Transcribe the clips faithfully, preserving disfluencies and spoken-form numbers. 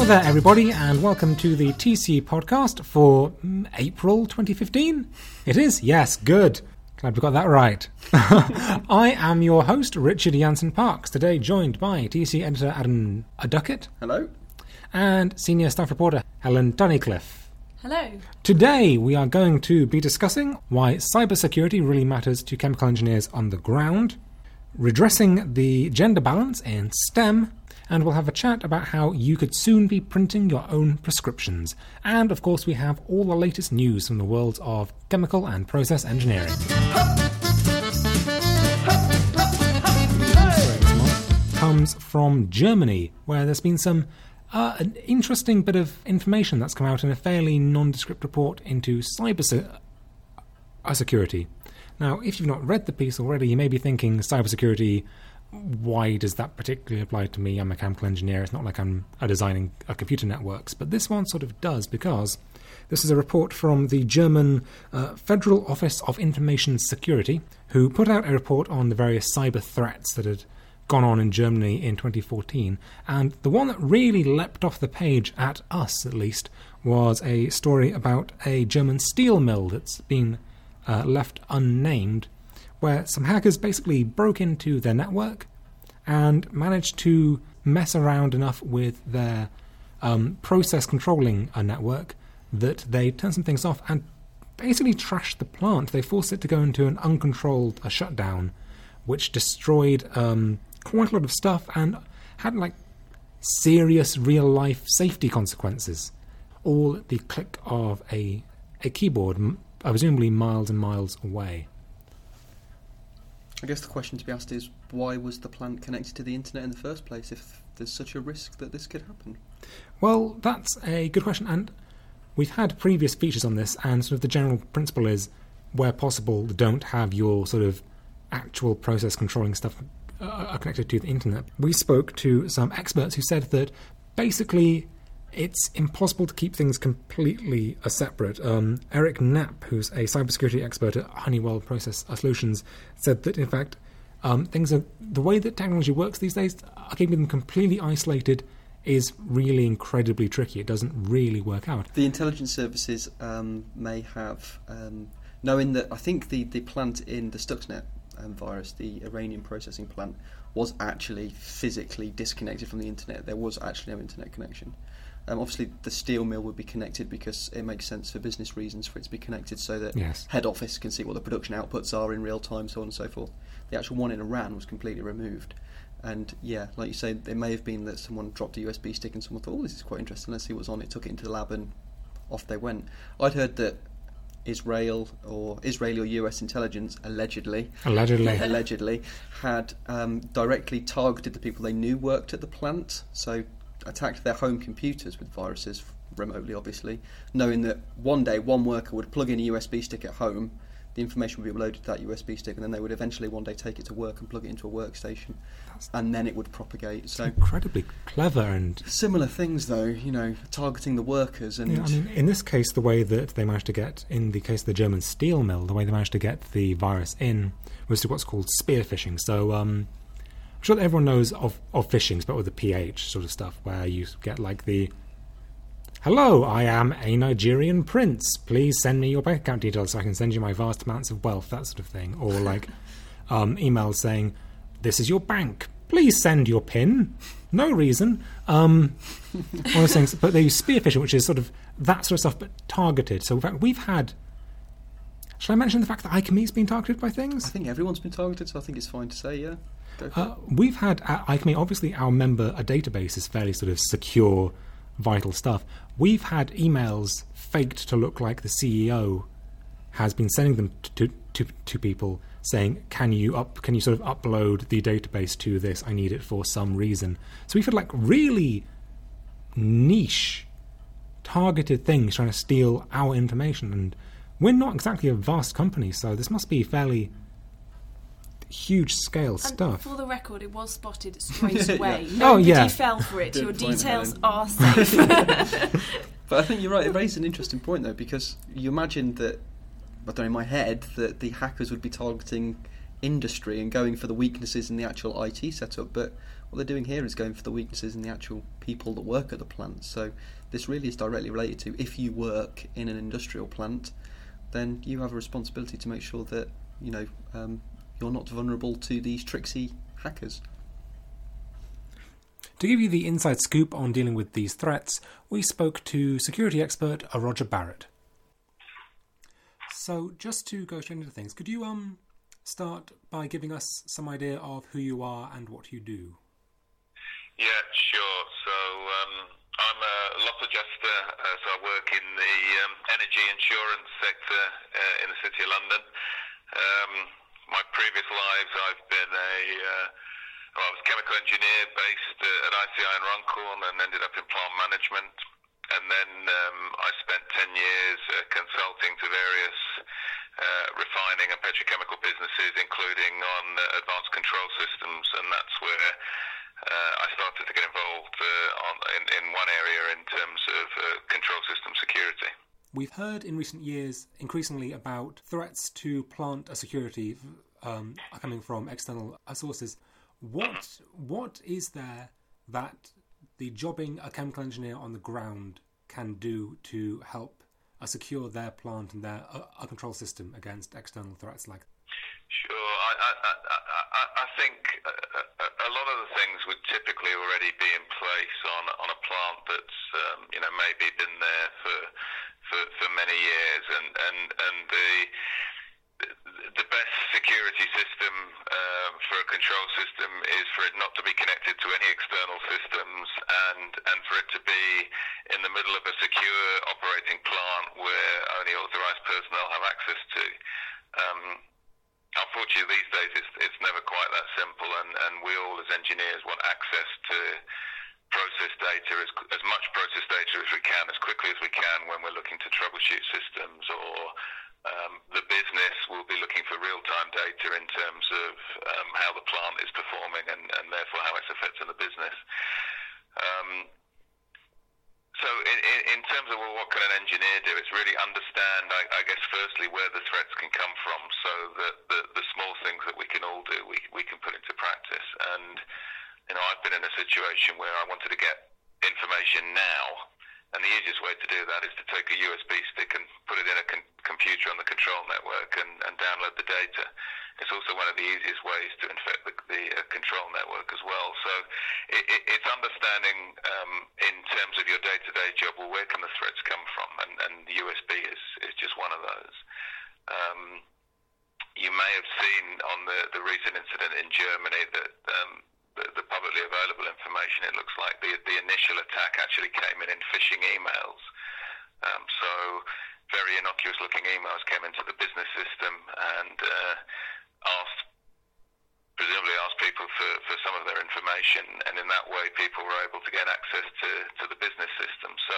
Hello there, everybody, and welcome to the T C podcast for mm, April twenty fifteen. It is, yes, good. Glad we got that right. I am your host, Richard Jansen Parks, today joined by T C editor Adam Duckett. Hello. And senior staff reporter Helen Tunnicliffe. Hello. Today we are going to be discussing why cybersecurity really matters to chemical engineers on the ground, redressing the gender balance in STEM, and we'll have a chat about how you could soon be printing your own prescriptions. And, of course, we have all the latest news from the worlds of chemical and process engineering. Comes from Germany, where there's been some uh, an interesting bit of information that's come out in a fairly nondescript report into cyber se- uh, security. Now, if you've not read the piece already, you may be thinking cybersecurity, why does that particularly apply to me? I'm a chemical engineer. It's not like I'm uh, designing uh, computer networks. But this one sort of does, because this is a report from the German uh, Federal Office of Information Security, who put out a report on the various cyber threats that had gone on in Germany in twenty fourteen. And the one that really leapt off the page, at us at least, was a story about a German steel mill that's been uh, left unnamed, where some hackers basically broke into their network and managed to mess around enough with their um, process controlling a network that they turned some things off and basically trashed the plant. They forced it to go into an uncontrolled uh, shutdown, which destroyed um, quite a lot of stuff and had like serious real-life safety consequences, all at the click of a, a keyboard, m- presumably miles and miles away. I guess the question to be asked is, why was the plant connected to the internet in the first place if there's such a risk that this could happen? Well, that's a good question, and we've had previous features on this, and sort of the general principle is, where possible, don't have your sort of actual process controlling stuff uh, connected to the internet. We spoke to some experts who said that basically it's impossible to keep things completely uh, separate. Um, Eric Knapp, who's a cybersecurity expert at Honeywell Process Solutions, said that, in fact, um, things are the way that technology works these days, uh, keeping them completely isolated is really incredibly tricky. It doesn't really work out. The intelligence services um, may have, um, knowing that I think the, the plant in the Stuxnet um, virus, the Iranian processing plant, was actually physically disconnected from the internet. There was actually no internet connection. Um, obviously, the steel mill would be connected because it makes sense for business reasons for it to be connected so that yes. head office can see what the production outputs are in real time, so on and so forth. The actual one in Iran was completely removed. And yeah, like you say, it may have been that someone dropped a U S B stick and someone thought, oh, this is quite interesting, let's see what's on it, took it into the lab and off they went. I'd heard that Israel or Israeli or U S intelligence allegedly allegedly allegedly had um, directly targeted the people they knew worked at the plant, so attacked their home computers with viruses remotely, obviously, knowing that one day one worker would plug in a U S B stick at home, the information would be uploaded to that U S B stick, and then they would eventually one day take it to work and plug it into a workstation. That's and then it would propagate. So incredibly clever. And similar things, though, you know, targeting the workers. And yeah, I mean, in this case, the way that they managed to get, in the case of the German steel mill, the way they managed to get the virus in was to what's called spear phishing. So um I'm sure that everyone knows of, of phishing, but with the P H sort of stuff, where you get like the, hello, I am a Nigerian prince, please send me your bank account details so I can send you my vast amounts of wealth, that sort of thing. Or like um, emails saying, this is your bank, please send your PIN, no reason. Um, all those things. But they use spear phishing, which is sort of that sort of stuff, but targeted. So in fact, we've had, shall I mention the fact that iChemie's been targeted by things? I think everyone's been targeted, so I think it's fine to say, yeah. Uh, we've had at iChemie, obviously our member a database is fairly sort of secure, vital stuff. We've had emails faked to look like the C E O has been sending them to to, to people saying, can you up can you sort of upload the database to this, I need it for some reason. So we've had like really niche targeted things trying to steal our information, and we're not exactly a vast company, so this must be fairly huge scale stuff. For the record, it was spotted straight away. yeah. Nobody oh, yeah. fell for it. Your point, details Helen. are safe. But I think you're right, it raises an interesting point though, because you imagine that, I don't know, in my head, that the hackers would be targeting industry and going for the weaknesses in the actual I T setup, but what they're doing here is going for the weaknesses in the actual people that work at the plant. So this really is directly related to, if you work in an industrial plant, then you have a responsibility to make sure that, you know, um, you're not vulnerable to these tricksy hackers. To give you the inside scoop on dealing with these threats, we spoke to security expert Roger Barrett. So, just to go straight into things, could you um start by giving us some idea of who you are and what you do? Yeah, sure. So, um, I'm a loss adjuster, uh, so I work in the um, energy insurance sector uh, in the City of London. Um, my previous lives, I've been a... Uh, Well, I was a chemical engineer based uh, at I C I in Runcorn and ended up in plant management. And then um, I spent ten years uh, consulting to various uh, refining and petrochemical businesses, including on uh, advanced control systems. And that's where uh, I started to get involved uh, on, in, in one area in terms of uh, control system security. We've heard in recent years increasingly about threats to plant security um, coming from external sources. What what is there that the jobbing a chemical engineer on the ground can do to help uh, secure their plant and their uh, control system against external threats like that? Sure. I, I, I, I think a, a lot of the things would typically already be in place on on a plant that's um, you know maybe been there for for, for many years, and and and the the best security system uh, for a control system is for it not to be connected to any external systems, and, and for it to be in the middle of a secure operating plant where only authorised personnel have access to. Um, unfortunately, these days it's, it's never quite that simple, and, and we all as engineers want access to process data, as, as much process data as we can, as quickly as we can when we're looking to troubleshoot systems, or Um, the business will be looking for real-time data in terms of um, how the plant is performing and, and therefore how it's affecting the business. Um, so in, in, in terms of well, what can an engineer do, it's really understand, I, I guess, firstly, where the threats can come from, so that the, the small things that we can all do, we, we can put into practice. And, you know, I've been in a situation where I wanted to get information now, and the easiest way to do that is to take a U S B stick and put it in a con- computer on the control network and, and download the data. It's also one of the easiest ways to infect the, the uh, control network as well. So it, it, it's understanding um, in terms of your day-to-day job, well, where can the threats come from? And, and the U S B is, is just one of those. Um, you may have seen on the, the recent incident in Germany that um, The, the publicly available information, it looks like the the initial attack actually came in in phishing emails. Um, so very innocuous looking emails came into the business system and uh, asked, presumably asked people for, for some of their information, and in that way people were able to get access to, to the business system. So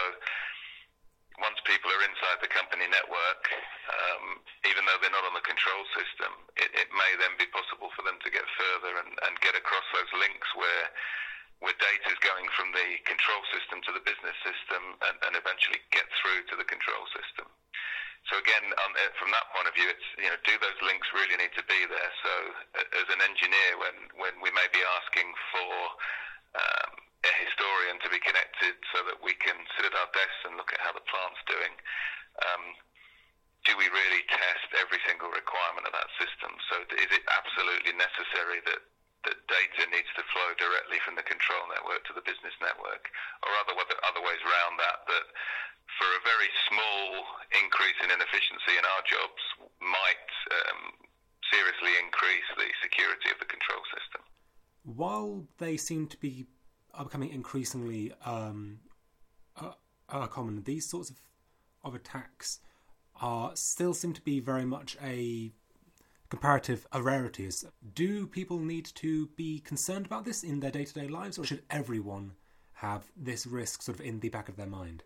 once people are inside the company network, um, even though they're not on the control system, it, it may then be possible for them to get further and, and get across those links where where data is going from the control system to the business system and, and eventually get through to the control system. So again, um, from that point of view, it's, you know, do those links really need to be there? So as an engineer, when, when we may be asking for um, a historian to be connected so that we can sit at our desks and look at how the plant's doing, um, do we really test every single requirement of that system? So is it absolutely necessary that, that data needs to flow directly from the control network to the business network, or other, other ways around that, that for a very small increase in inefficiency in our jobs might um, seriously increase the security of the control system? While they seem to be are becoming increasingly um, uh, uh, common, these sorts of, of attacks are still seem to be very much a comparative rarities. Do people need to be concerned about this in their day-to-day lives, or should everyone have this risk sort of in the back of their mind?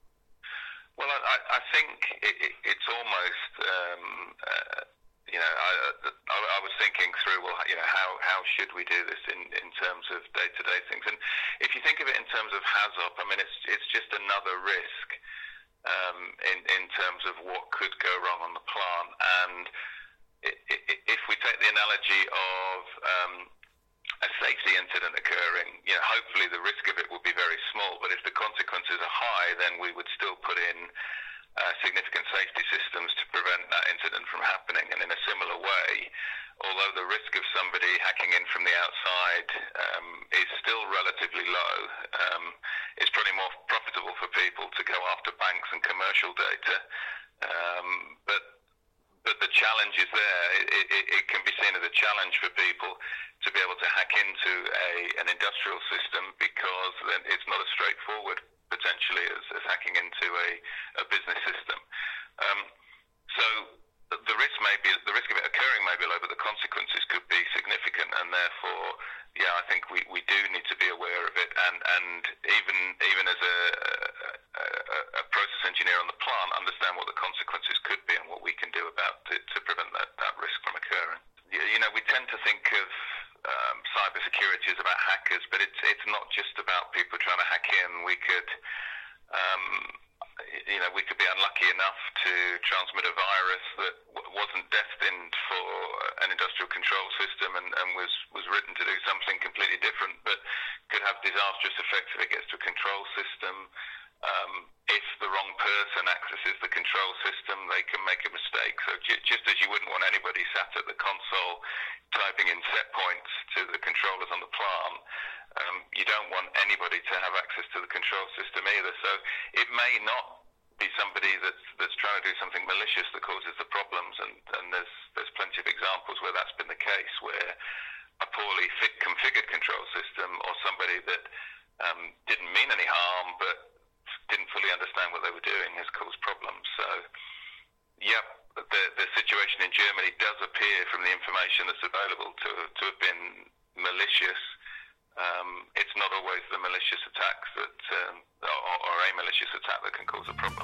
Well, I, I think it, it, it's almost, um, uh, you know, I, I, I was thinking through, well, you know, how, how should we do this in, in terms of day-to-day things? And if you think of it in terms of HAZOP, I mean, it's it's just another risk um, in, in terms of what could go wrong on the plant. And it, it, if we take the analogy of um, a safety incident occurring, you know, hopefully the risk of it will be very small, but if the consequences are high, then we would still put in uh, significant safety systems to prevent that incident from happening. And in a similar way, although the risk of somebody hacking in from the outside um, is still relatively low, um, it's probably more profitable for people to go after banks and commercial data. Um, but but the challenge is there. It, it, it can be seen as a challenge for people to be able to hack into a an industrial system, because then it's not as straightforward potentially as, as hacking into a, a business system. Um, so the risk may be the risk of it occurring may be low, but the consequences could be significant, and therefore, yeah, I think we, we do need to be aware of it, and, and even even as a, a, a process engineer on the plant, understand what the consequences could be and what we can do about it to prevent that, that risk from occurring. You, you know, we tend to think of um, cybersecurity as about hackers, but it's it's not just about people trying to hack in. We could um, You know, we could be unlucky enough to transmit a virus that w- wasn't destined for an industrial control system and, and was, was written to do something completely different, but could have disastrous effects if it gets to a control system. Um, if the wrong person accesses the control system, they can make a mistake. So j- just as you wouldn't want anybody sat at the console typing in set points to the controllers on the plant, um, you don't want anybody to have access to the control system either. So it may not be somebody that's that's trying to do something malicious that causes the problems, and, and there's there's plenty of examples where that's been the case, where a poorly fit configured control system or somebody that um, didn't mean any harm but didn't fully understand what they were doing has caused problems. So, yep, the the situation in Germany does appear from the information that's available to to have been malicious. Um, it's not always the malicious attacks that, um, or, or a malicious attack that can cause a problem.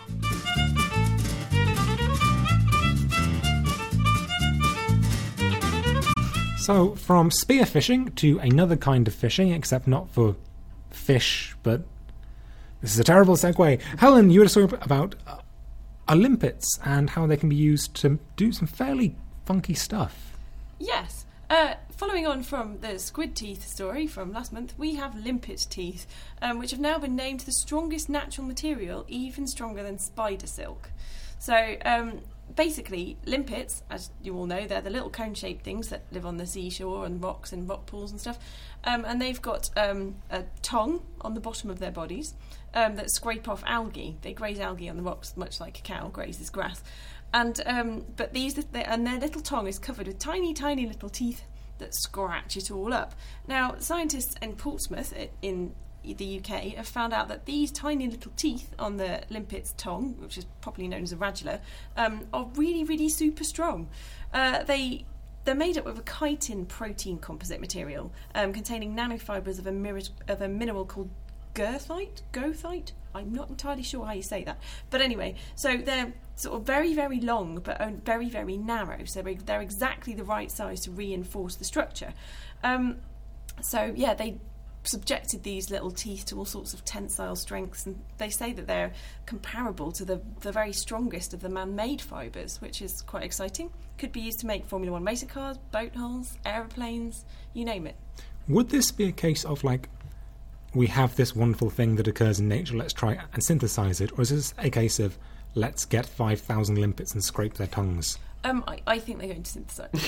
So, from spearfishing to another kind of fishing, except not for fish, but this is a terrible segue. Helen, you were talking about uh, Olympets and how they can be used to do some fairly funky stuff. Yes. Uh, following on from the squid teeth story from last month, we have limpet teeth, um, which have now been named the strongest natural material, even stronger than spider silk. So, um, basically, limpets, as you all know, they're the little cone-shaped things that live on the seashore and rocks and rock pools and stuff, um, and they've got um, a tongue on the bottom of their bodies um, that scrape off algae. They graze algae on the rocks, much like a cow grazes grass. And um, but these they, and their little tongue is covered with tiny, tiny little teeth that scratch it all up. Now, scientists in Portsmouth in the U K have found out that these tiny little teeth on the limpet's tongue, which is properly known as a radula, um, are really, really super strong. Uh, they they're made up of a chitin protein composite material um, containing nanofibers of a, mir- of a mineral called goethite. Goethite. I'm not entirely sure how you say that, but anyway, so they're sort of very, very long, but very, very narrow. So they're exactly the right size to reinforce the structure. Um, so yeah, they subjected these little teeth to all sorts of tensile strengths, and they say that they're comparable to the, the very strongest of the man-made fibres, which is quite exciting. Could be used to make Formula One racing cars, boat hulls, aeroplanes, you name it. Would this be a case of, like, we have this wonderful thing that occurs in nature, let's try and synthesize it, or is this a case of let's get five thousand limpets and scrape their tongues? Um, I, I think they're going to synthesize it.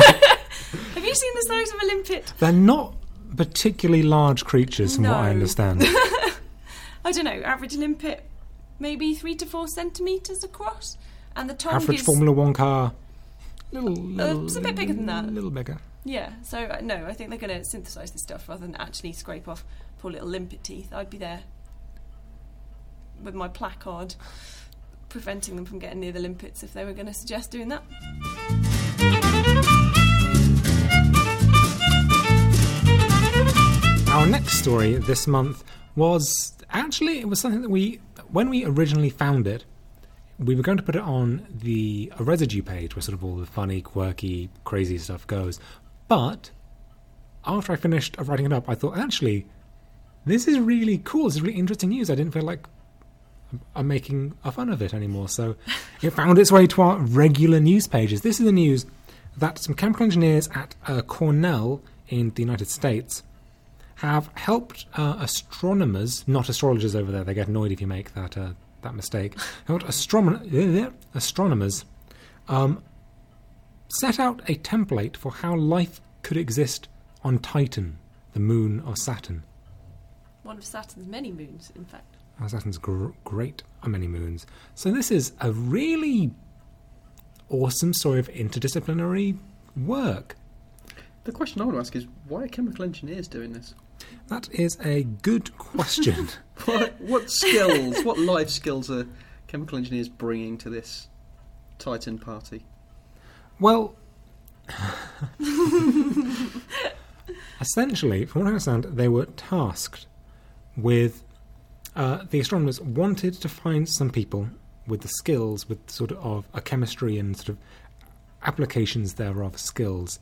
Have you seen the size of a limpet? They're not particularly large creatures, from no. what I understand. I don't know, average limpet, maybe three to four centimetres across, and the tongue Average is... Formula One car, little, little, Uh, it's a bit bigger than that. A little bigger. Yeah, so uh, no, I think they're going to synthesise this stuff rather than actually scrape off poor little limpet teeth. I'd be there with my placard preventing them from getting near the limpets if they were going to suggest doing that. Our next story this month was actually, it was something that we, when we originally found it, we were going to put it on the a residue page where sort of all the funny, quirky, crazy stuff goes. But after I finished writing it up, I thought, actually, this is really cool. This is really interesting news. I didn't feel like I'm making a fun of it anymore. So it found its way to our regular news pages. This is the news that some chemical engineers at uh, Cornell in the United States have helped uh, astronomers, not astrologers over there, they get annoyed if you make that uh, that mistake, helped astronom- astronomers um, set out a template for how life could exist on Titan, the moon of Saturn. One of Saturn's many moons, in fact. Oh, Saturn's gr- great on many moons. So this is a really awesome story of interdisciplinary work. The question I want to ask is, why are chemical engineers doing this? That is a good question. What, what skills, what life skills are chemical engineers bringing to this Titan party? Well, essentially, from what I understand, they were tasked with... Uh, the astronomers wanted to find some people with the skills, with sort of a chemistry and sort of applications thereof skills,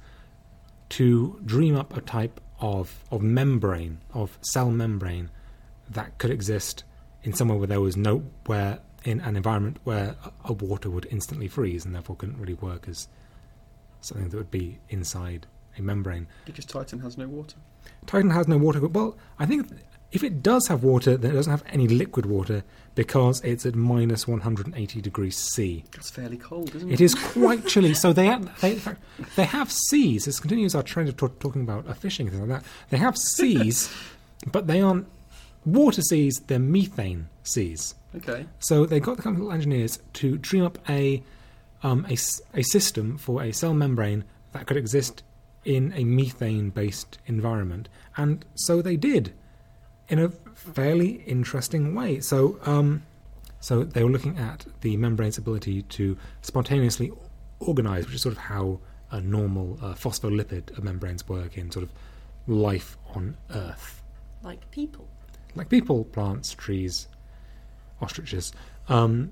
to dream up a type of, of membrane, of cell membrane, that could exist in somewhere where there was nowhere in an environment where a, a water would instantly freeze and therefore couldn't really work as something that would be inside a membrane. Because Titan has no water. Titan has no water. Well, I think if it does have water, then it doesn't have any liquid water because it's at minus one hundred eighty degrees C. That's fairly cold, isn't it? It is quite chilly. So they have, they, in fact, they have seas. This continues our trend of talk, talking about uh, fishing and things like that. They have seas, but they aren't water seas. They're methane seas. Okay. So they got the chemical engineers to dream up a, um, a, a system for a cell membrane that could exist in a methane-based environment. And so they did, in a fairly interesting way. So um, so they were looking at the membrane's ability to spontaneously organise, which is sort of how a normal uh, phospholipid membranes work in sort of life on Earth. Like people. Like people, plants, trees, ostriches. Um,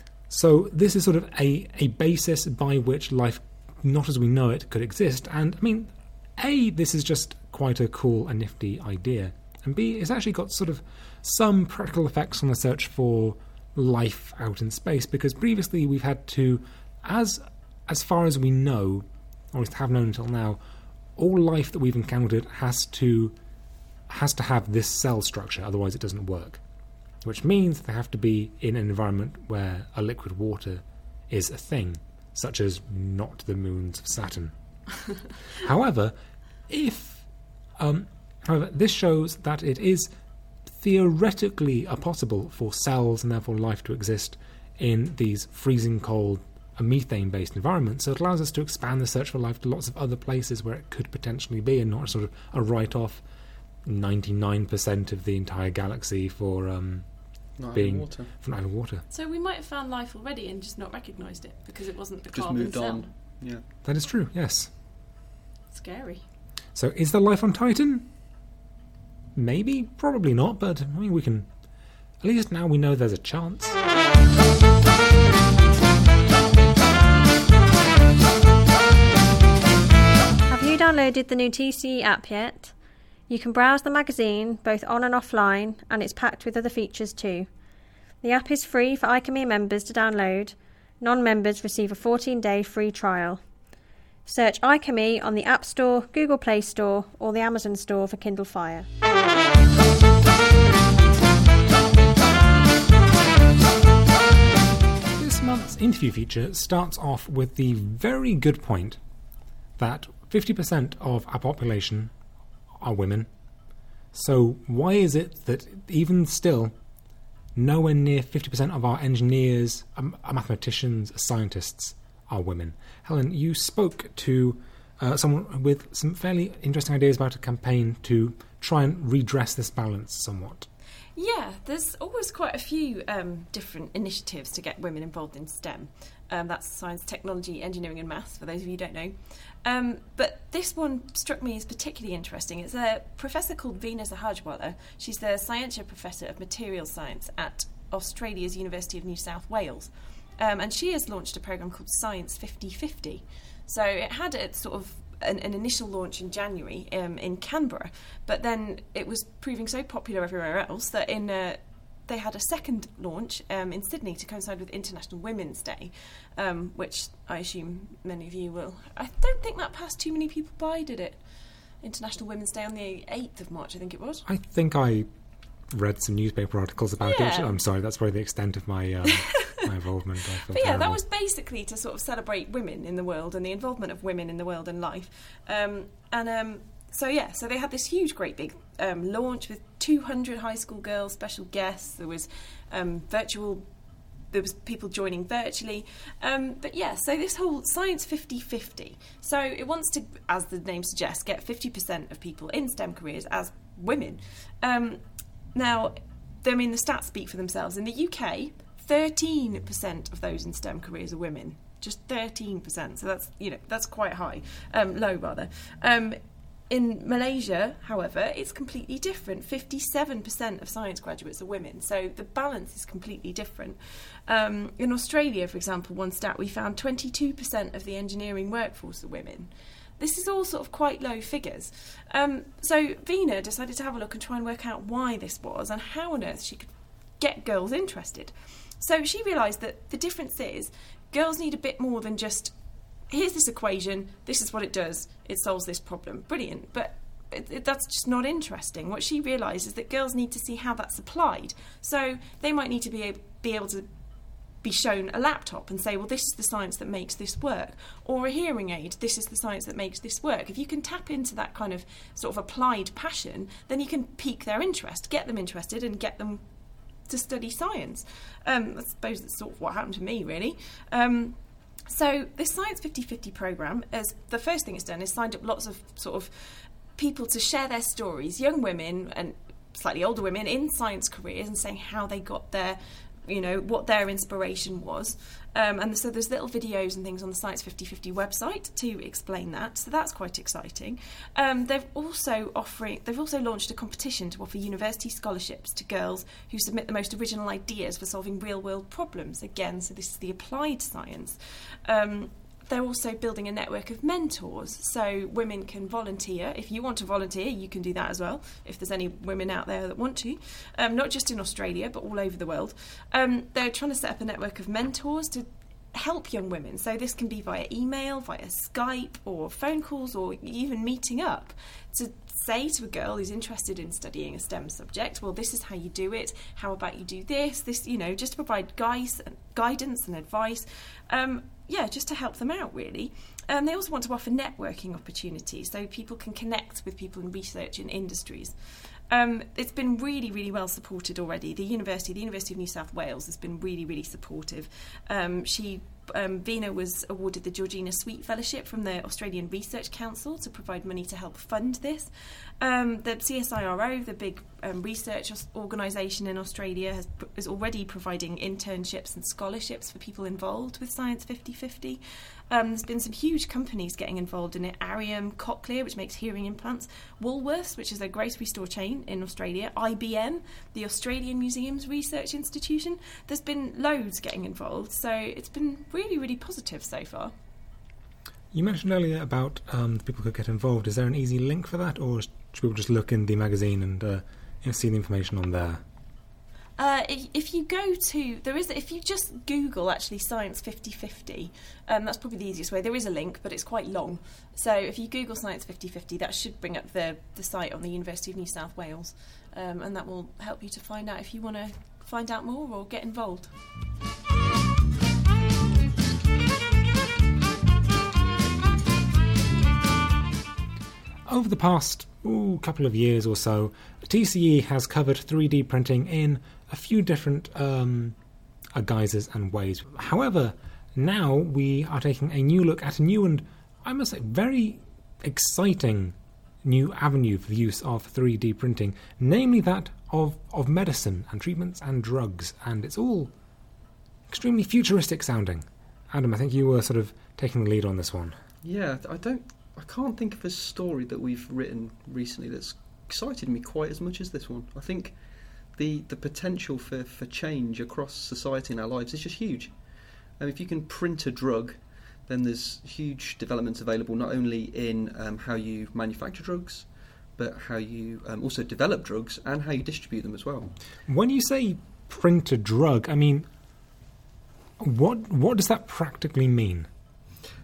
so this is sort of a, a basis by which life, not as we know it, could exist. And, I mean, A, this is just quite a cool and nifty idea. And B, it's actually got sort of some practical effects on the search for life out in space, because previously we've had to, as as far as we know, or have known until now, all life that we've encountered has to has to have this cell structure, otherwise it doesn't work. Which means they have to be in an environment where a liquid water is a thing, such as not the moons of Saturn. However, if um, however, this shows that it is theoretically possible for cells and therefore life to exist in these freezing cold, uh, methane-based environments. So it allows us to expand the search for life to lots of other places where it could potentially be, and not sort of a write-off ninety-nine percent of the entire galaxy for um, Not being having water. for not having water. So we might have found life already and just not recognised it because it wasn't a Just carbon moved cell. on. Yeah. That is true, yes. Scary. So is there life on Titan? Maybe, probably not, but I mean we can, at least now we know there's a chance. Have you downloaded the new T C E app yet? You can browse the magazine both on and offline, and it's packed with other features too. The app is free for iChemie members to download. Non-members receive a fourteen-day free trial. Search iChemie on the App Store, Google Play Store, or the Amazon Store for Kindle Fire. This month's interview feature starts off with the very good point that fifty percent of our population are women. So why is it that even still nowhere near fifty percent of our engineers, um, mathematicians, scientists are women? Helen, you spoke to uh, someone with some fairly interesting ideas about a campaign to try and redress this balance somewhat. Yeah, there's always quite a few um, different initiatives to get women involved in STEM. Um, that's science, technology, engineering and maths, for those of you who don't know. Um, but this one struck me as particularly interesting. It's a professor called Veena Sahajwalla. She's the Scientia Professor of Materials Science at Australia's University of New South Wales. Um, and she has launched a programme called Science fifty fifty. So it had a sort of an, an initial launch in January um, in Canberra, but then it was proving so popular everywhere else that in uh, they had a second launch um, in Sydney to coincide with International Women's Day, um, which I assume many of you will. I don't think that passed too many people by, did it? International Women's Day on the eighth of March, I think it was. I think I read some newspaper articles about Yeah. it. I'm sorry, that's probably the extent of my um, my involvement. I feel But yeah, that terrible. was basically to sort of celebrate women in the world and the involvement of women in the world and life. Um, and um, so yeah, so they had this huge, great big um, launch with two hundred high school girls, special guests. There was um, virtual. There was people joining virtually. Um, but yeah, so this whole Science fifty fifty. So it wants to, as the name suggests, get fifty percent of people in STEM careers as women. Um, now, I mean, the stats speak for themselves. In the U K, thirteen percent of those in STEM careers are women. Just thirteen percent. So that's, you know, that's quite high. Um, low, rather. Um, in Malaysia, however, it's completely different. fifty-seven percent of science graduates are women. So the balance is completely different. Um, in Australia, for example, one stat we found twenty-two percent of the engineering workforce are women. This is all sort of quite low figures. Um, so Vina decided to have a look and try and work out why this was and how on earth she could get girls interested. So she realised that the difference is girls need a bit more than just, here's this equation, this is what it does, it solves this problem. Brilliant. But it, it, that's just not interesting. What she realised is that girls need to see how that's applied. So they might need to be able, be able to be shown a laptop and say, well, this is the science that makes this work, or a hearing aid, this is the science that makes this work. If you can tap into that kind of sort of applied passion, then you can pique their interest, get them interested and get them to study science. Um, I suppose that's sort of what happened to me, really. Um, so this Science fifty fifty programme, as the first thing it's done is signed up lots of sort of people to share their stories, young women and slightly older women in science careers, and saying how they got there, you know, what their inspiration was. Um, and so there's little videos and things on the Science fifty fifty website to explain that. So that's quite exciting. Um, they've also offering, they've also launched a competition to offer university scholarships to girls who submit the most original ideas for solving real-world problems. Again, so this is the applied science. Um, They're also building a network of mentors, so women can volunteer. If you want to volunteer, you can do that as well, if there's any women out there that want to, um, not just in Australia, but all over the world. Um, they're trying to set up a network of mentors to help young women. So this can be via email, via Skype, or phone calls, or even meeting up to say to a girl who's interested in studying a STEM subject, well, this is how you do it. How about you do this? This, you know, just to provide guys, guidance and advice. Um, yeah, just to help them out, really. Um, they also want to offer networking opportunities so people can connect with people in research and industries. Um, it's been really, really well supported already. The university, the University of New South Wales, has been really, really supportive. Um, she, um, Vina was awarded the Georgina Sweet Fellowship from the Australian Research Council to provide money to help fund this. Um, the C S I R O, the big um, research organisation in Australia, has, is already providing internships and scholarships for people involved with Science fifty fifty. Um, there's been some huge companies getting involved in it. Arium, Cochlear, which makes hearing implants, Woolworths, which is a grocery store chain in Australia, I B M, the Australian Museums Research Institution. There's been loads getting involved, so it's been really, really positive so far. You mentioned earlier about um, the people who get involved. Is there an easy link for that, or should people just look in the magazine and uh, see the information on there? Uh, if, if you go to, there is, if you just Google actually Science fifty fifty, um, that's probably the easiest way. There is a link, but it's quite long. So if you Google Science fifty fifty, that should bring up the, the site on the University of New South Wales, um, and that will help you to find out if you want to find out more or get involved. Over the past ooh, couple of years or so, T C E has covered three D printing in a few different um, uh, guises and ways. However, now we are taking a new look at a new and, I must say, very exciting new avenue for the use of three D printing, namely that of, of medicine and treatments and drugs. And it's all extremely futuristic sounding. Adam, I think you were sort of taking the lead on this one. Yeah, I don't... I can't think of a story that we've written recently that's excited me quite as much as this one. I think the the potential for, for change across society and our lives is just huge. And if you can print a drug, then there's huge developments available not only in um, how you manufacture drugs, but how you um, also develop drugs and how you distribute them as well. When you say print a drug, I mean, what what does that practically mean?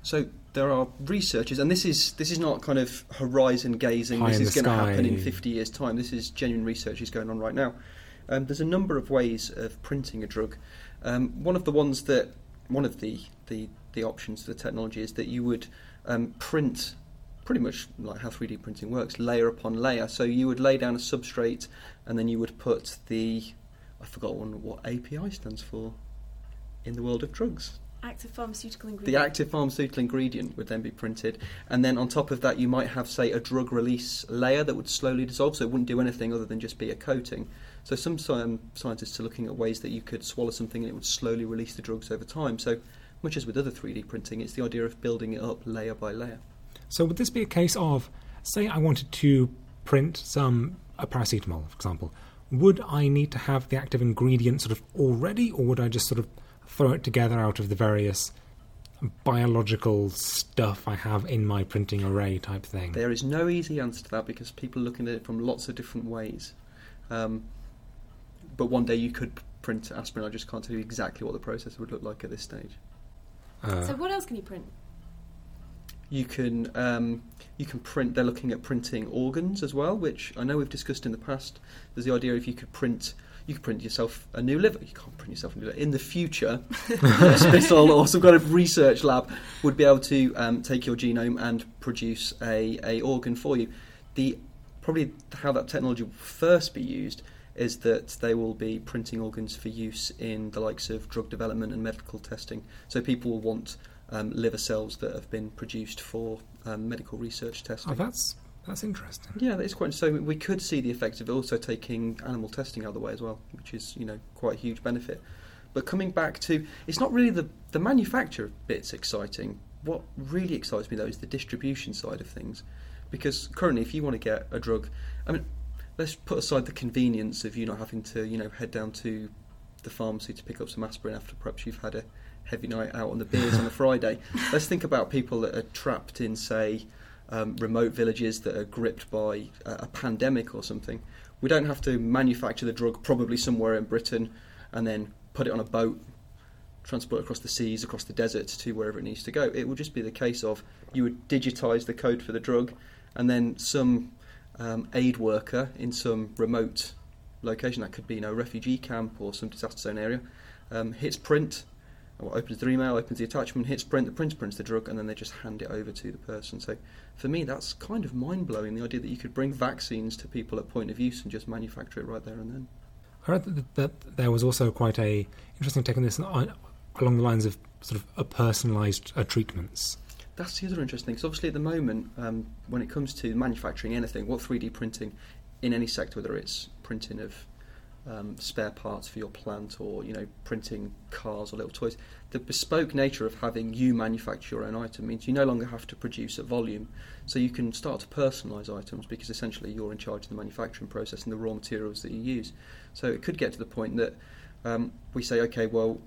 So there are researchers, and this is this is not kind of horizon gazing. High this in is the going to sky. happen in fifty years' time. This is genuine research is going on right now. Um, there's a number of ways of printing a drug. Um, one of the ones that one of the the, the options for the technology is that you would um, print pretty much like how three D printing works, layer upon layer. So you would lay down a substrate, and then you would put the I forgot one what A P I stands for in the world of drugs. Active pharmaceutical The ingredient. active pharmaceutical ingredient would then be printed, and then on top of that you might have, say, a drug release layer that would slowly dissolve, so it wouldn't do anything other than just be a coating. So some sci- scientists are looking at ways that you could swallow something and it would slowly release the drugs over time. So much as with other three D printing, it's the idea of building it up layer by layer. So would this be a case of, say I wanted to print some a paracetamol, for example, would I need to have the active ingredient sort of already, or would I just sort of throw it together out of the various biological stuff I have in my printing array type thing? There is no easy answer to that because people are looking at it from lots of different ways. Um, but one day you could print aspirin. I just can't tell you exactly what the process would look like at this stage. Uh, So what else can you print? You can um, you can print. They're looking at printing organs as well, which I know we've discussed in the past. There's the idea if you could print, you could print yourself a new liver. You can't print yourself a new liver. In the future, a hospital or some kind of research lab would be able to um, take your genome and produce a, a organ for you. The probably how that technology will first be used is that they will be printing organs for use in the likes of drug development and medical testing. So people will want um, liver cells that have been produced for um, medical research testing. oh, that's that's interesting. Yeah, that is quite. So we could see the effect of also taking animal testing out of the way as well, which is, you know, quite a huge benefit. But coming back to, it's not really the the manufacture bit's exciting. What really excites me though is the distribution side of things, because currently, if you want to get a drug, I mean, let's put aside the convenience of you not having to, you know, head down to the pharmacy to pick up some aspirin after perhaps you've had a heavy night out on the beers on a Friday. Let's think about people that are trapped in, say, um, remote villages that are gripped by a, a pandemic or something. We don't have to manufacture the drug probably somewhere in Britain and then put it on a boat, transport it across the seas, across the desert to wherever it needs to go. It would just be the case of you would digitise the code for the drug, and then some um, aid worker in some remote location, that could be, you know, a refugee camp or some disaster zone area, um, hits print, or opens their email, opens the attachment, hits print, the printer prints the drug, and then they just hand it over to the person. So for me, that's kind of mind-blowing, the idea that you could bring vaccines to people at point of use and just manufacture it right there and then. I read that, that there was also quite a interesting take on this on, along the lines of sort of a personalised uh, treatments. That's the other interesting thing. So obviously at the moment, um, when it comes to manufacturing anything, what three D printing in any sector, whether it's printing of um, spare parts for your plant or, you know, printing cars or little toys, the bespoke nature of having you manufacture your own item means you no longer have to produce at volume. So you can start to personalise items because essentially you're in charge of the manufacturing process and the raw materials that you use. So it could get to the point that um, we say, okay, well,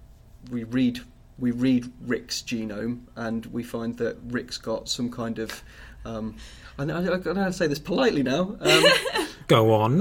we read we read Rick's genome and we find that Rick's got some kind of um, I, I, I don't know how to say this politely now. Um, Go on.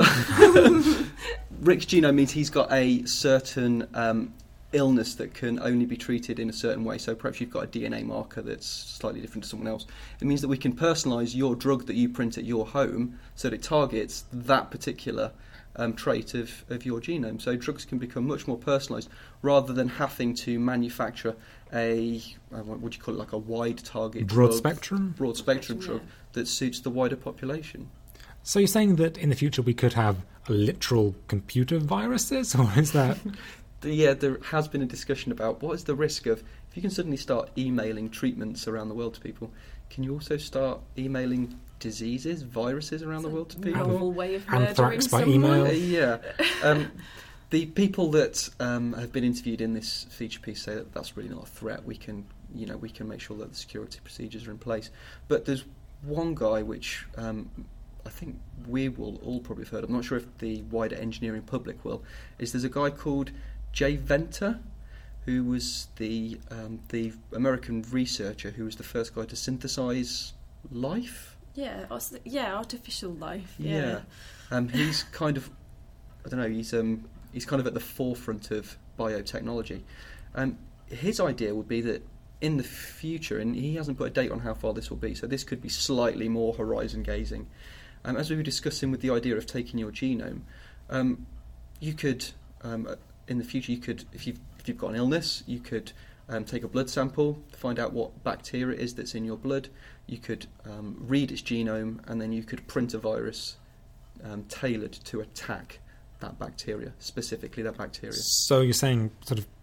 Rick's genome means he's got a certain um, illness that can only be treated in a certain way. So perhaps you've got a D N A marker that's slightly different to someone else. It means that we can personalise your drug that you print at your home so that it targets that particular um, trait of, of your genome. So drugs can become much more personalised rather than having to manufacture a, uh, what would you call it, like a wide target Broad drug, spectrum? broad spectrum Yeah. drug that suits the wider population. So you're saying that in the future we could have literal computer viruses, or is that... Yeah, there has been a discussion about what is the risk of, if you can suddenly start emailing treatments around the world to people, can you also start emailing diseases, viruses around the world to people? Novel way of murdering Anthrax by someone. email. Uh, yeah. Um, the people that um, have been interviewed in this feature piece say that that's really not a threat. We can, you know, we can make sure that the security procedures are in place. But there's one guy which um, I think we will all probably have heard of. I'm not sure if the wider engineering public will. Is there's a guy called Jay Venter, who was the um, the American researcher who was the first guy to synthesize life. Yeah, os- yeah, artificial life. Yeah, Yeah. Um, he's kind of, I don't know, he's um, he's kind of at the forefront of biotechnology. Um, his idea would be that in the future, and he hasn't put a date on how far this will be, so this could be slightly more horizon gazing. Um, as we were discussing with the idea of taking your genome, um, you could, um, in the future, you could, if you've, if you've got an illness, you could um, take a blood sample, find out what bacteria it is that's in your blood. You could um, read its genome, and then you could print a virus um, tailored to attack that bacteria, specifically that bacteria. So you're saying sort of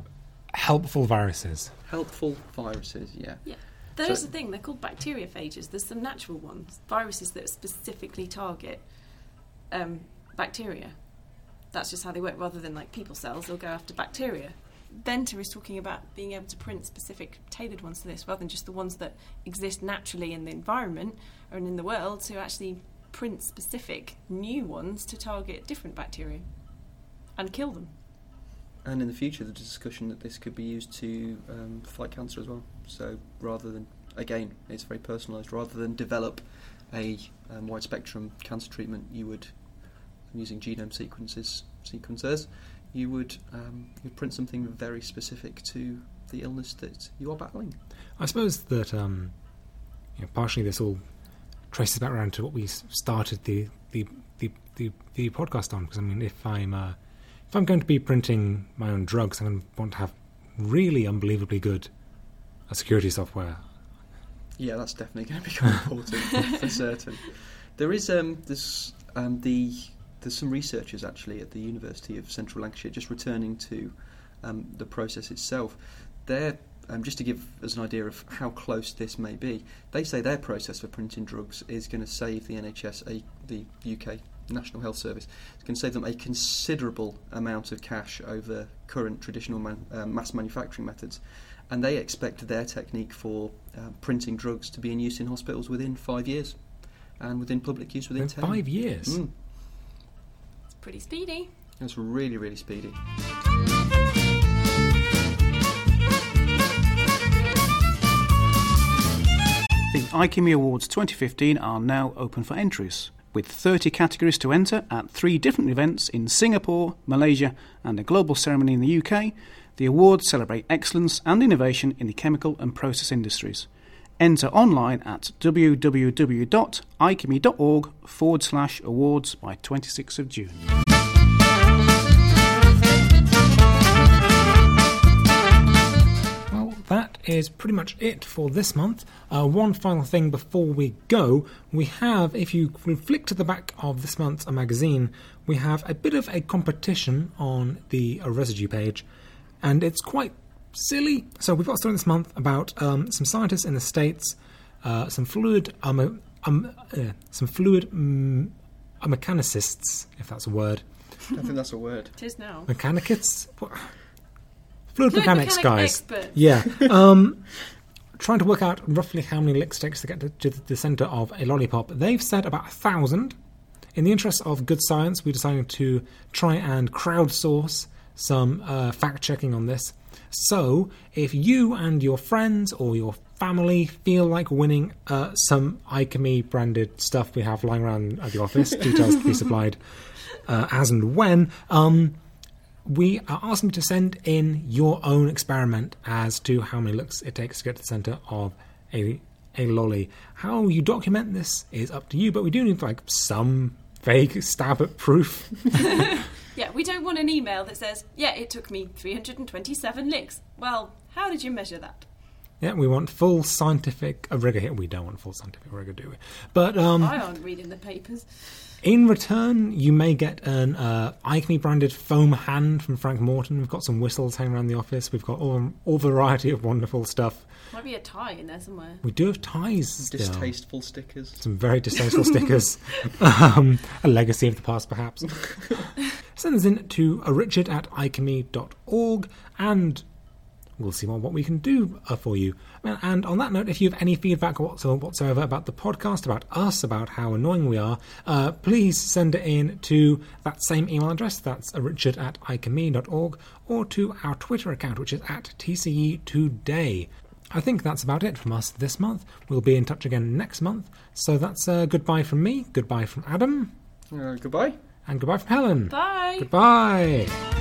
helpful viruses? Helpful viruses, yeah. Yeah. There So- is a thing, they're called bacteriophages. There's some natural ones, viruses that specifically target um, bacteria. That's just how they work, rather than like people cells, they'll go after bacteria. Venter is talking about being able to print specific tailored ones to this, rather than just the ones that exist naturally in the environment or in the world, to actually print specific new ones to target different bacteria and kill them. And in the future, there's a discussion that this could be used to um, fight cancer as well. So rather than, again, it's very personalised, rather than develop a um, wide spectrum cancer treatment, you would, using genome sequences, sequencers, you would um, you'd print something very specific to the illness that you are battling. I suppose that um, you know, partially this all traces back around to what we s- started the the, the, the the podcast on. Because I mean, if I'm uh, if I'm going to be printing my own drugs, I'm going to want to have really unbelievably good uh, security software. Yeah, that's definitely going to become important for certain. There is um, this um, the there's some researchers actually at the University of Central Lancashire just returning to um, the process itself. They're um, just to give us an idea of how close this may be. They say their process for printing drugs is going to save the N H S, a, the U K National Health Service, it's going to save them a considerable amount of cash over current traditional man, uh, mass manufacturing methods. And they expect their technique for uh, printing drugs to be in use in hospitals within five years, and within public use within In ten. five years? Mm, It's pretty speedy. that's really, really speedy. The iChemie Awards twenty fifteen are now open for entries, with thirty categories to enter at three different events in Singapore, Malaysia and a global ceremony in the U K. The awards celebrate excellence and innovation in the chemical and process industries. Enter online at www.ichemie.org forward slash awards by twenty-sixth of June. Well, that is pretty much it for this month. Uh, one final thing before we go. We have, if you flick to the back of this month's magazine, we have a bit of a competition on the uh, residue page, and it's quite silly. So we've got a story this month about um, some scientists in the States, uh, some fluid, um, um, uh, some fluid um, uh, mechanicists, if that's a word. I think that's a word. It is now. Mechanicists? What? Fluid, Fluid mechanics, mechanic guys. experts. Yeah. Um, trying to work out roughly how many licks it takes to get to, to the centre of a lollipop. They've said about a thousand. In the interest of good science, we decided to try and crowdsource some uh, fact-checking on this. So, if you and your friends or your family feel like winning uh, some iChemie branded stuff we have lying around at the office, details to be supplied uh, as and when, um, we are asking you to send in your own experiment as to how many looks it takes to get to the centre of a a lolly. How you document this is up to you, but we do need like some vague stab at proof. Yeah, we don't want an email that says, yeah, it took me three hundred twenty-seven licks. Well, how did you measure that? Yeah, we want full scientific uh, rigour here. We don't want full scientific rigour, do we? But um, I aren't reading the papers. in return, you may get an uh, iChemie branded foam hand from Frank Morton. We've got some whistles hanging around the office. We've got all, all variety of wonderful stuff. Might be a tie in there somewhere. We do have ties still. Distasteful stickers. Some very distasteful stickers. Um, a legacy of the past, perhaps. Send us in to uh, richard at ichemie dot org, and we'll see what, what we can do uh, for you. And on that note, if you have any feedback whatsoever about the podcast, about us, about how annoying we are, uh, please send it in to that same email address. That's uh, richard at ichemie dot org, or to our Twitter account, which is at T C E Today. I think that's about it from us this month. We'll be in touch again next month. So that's uh, goodbye from me, goodbye from Adam, Uh, goodbye. and goodbye from Helen. Bye. Goodbye.